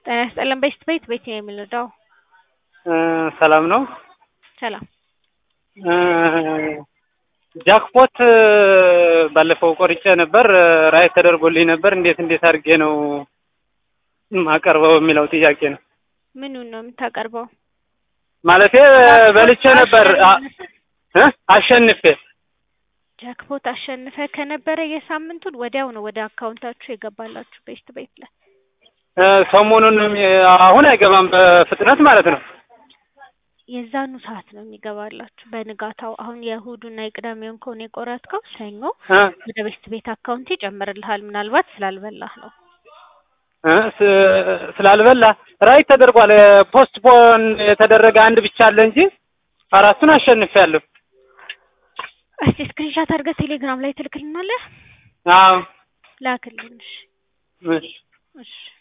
ጤና ይስጥልን ቤት ነው የምንለው። ሰላም ነው። ሰላም ጃክፖት ባለፈው ቆርጬ ነበር ራይት ተደርጎልኝ ነበር። እንዴት አድርጌ ነው ማቀርበው የሚለው ጥያቄ ነው። ምኑን ነው የምታቀርበው? ማለቴ በልቼ ነበር አሸንፌ ጃክፖት አሸንፈ ከነበረ የሳምንቱን ወዲያው ነው ወደ አካውንታችሁ የገባላችሁ ቤት ላይ። ሰሞኑን አሁን አይገባም በፍጥነት ማለት ነው። የዛኑ ሰዓት ነው የሚገባላችሁ በንጋታው። አሁን የእሁዱና የቅዳሜውን ከሆነ የቆረጥከው ሰኞ ወደ ቤት አካውንት ይጨምርልሃል። ምናልባት ስላልበላህ ነው። ስላልበላ ራይት ተደርጓል። ፖስትፖን የተደረገ አንድ ብቻ አለ እንጂ አራቱን አሸንፌያለሁ። እስቲ ስክሪንሻት አድርገህ ቴሌግራም ላይ ትልክልናለህ? አዎ ላክልኝ። እሺ።